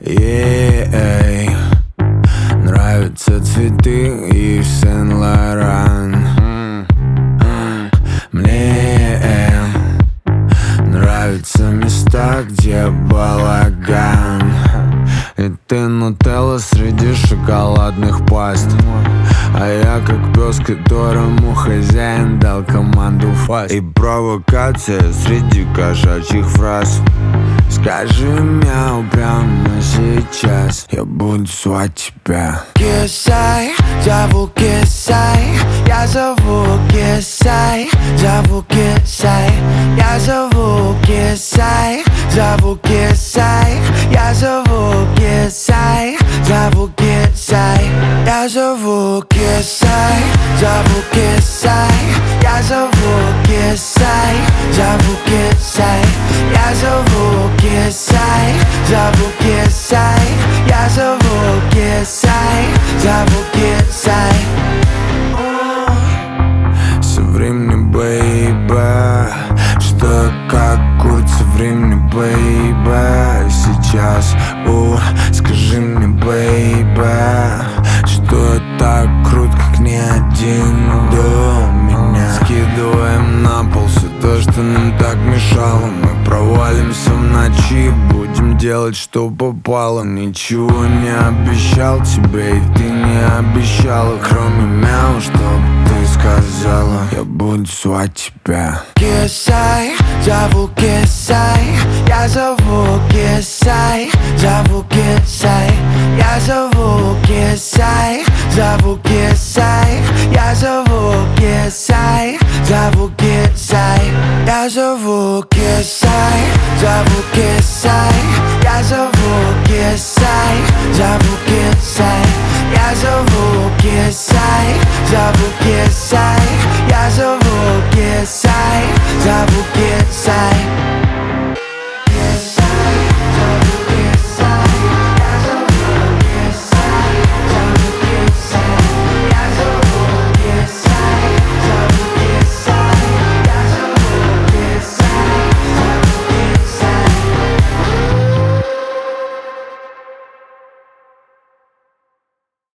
Ей, нравятся цветы и Сен-Лоран. Мне нравятся места, где балаган. И ты нутелла среди шоколадных паст, а я как пес, которому хозяин дал команду фаст. И провокация среди кошачьих фраз. Скажи мяу прямо сейчас, я буду звать тебя. Кисай, зову Кисай, я зову Кисай, зову Кисай, я зову Кисай, зову Кисай, я зову Кисай, зову Кисай, я зову Кисай, зову Кисай, я зову Кисай, зову Кисай, я зову Кисай, зову Кисай, я зову Кисай, зову Кисай. Соври мне, бэйбэ, что как курица, времени, бэйбэ. Сейчас, скажи мне, бэйбэ, что так круто, как ни один до меня. Скидываем на пол все то, что нам так мешало. Мы провалимся в ночи, будем делать, что попало. Ничего не обещал тебе, и ты не обещала, кроме мяу, что ты сказала. Я буду звать тебя. Кисай, зову Кисай, я зову Кисай, зову Кисай, я зову Кисай, зову Кисай, я зову Кисай, зову Кисай, я зову Кисай, зову Кисай, я зову Кисай, зову Кисай, я зову Кисай, зову Кисай,